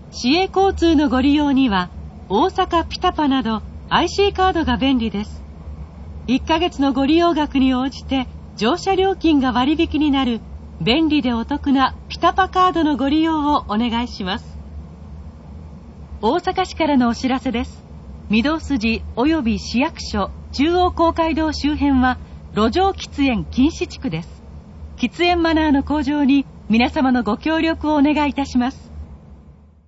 市営交通のご利用には大阪ピタパなど IC カードが便利です。1ヶ月のご利用額に応じて乗車料金が割引になる便利でお得なピタパカードのご利用をお願いします。大阪市からのお知らせです。御堂筋及び市役所中央公会堂周辺は路上喫煙禁止地区です。喫煙マナーの向上に皆様のご協力をお願いいたします。